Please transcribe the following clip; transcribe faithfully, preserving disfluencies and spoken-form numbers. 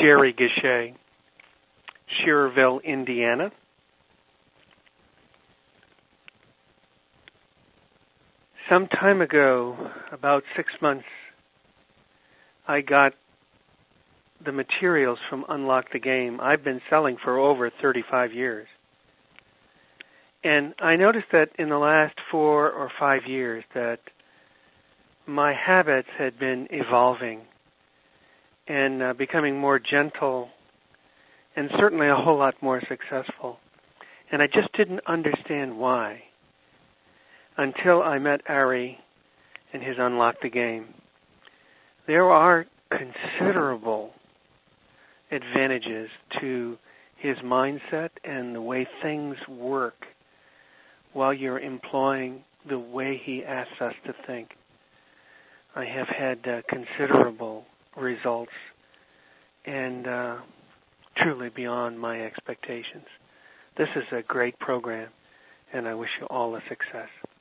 Jerry Gachet, Shearerville, Indiana. Some time ago, about six months, I got the materials from Unlock the Game. I've been selling for over thirty-five years. And I noticed that in the last four or five years that my habits had been evolving and uh, becoming more gentle and certainly a whole lot more successful. And I just didn't understand why until I met Ari and his Unlock the Game. There are considerable advantages to his mindset and the way things work while you're employing the way he asks us to think. I have had uh, considerable results and uh, truly beyond my expectations. This is a great program, and I wish you all the success.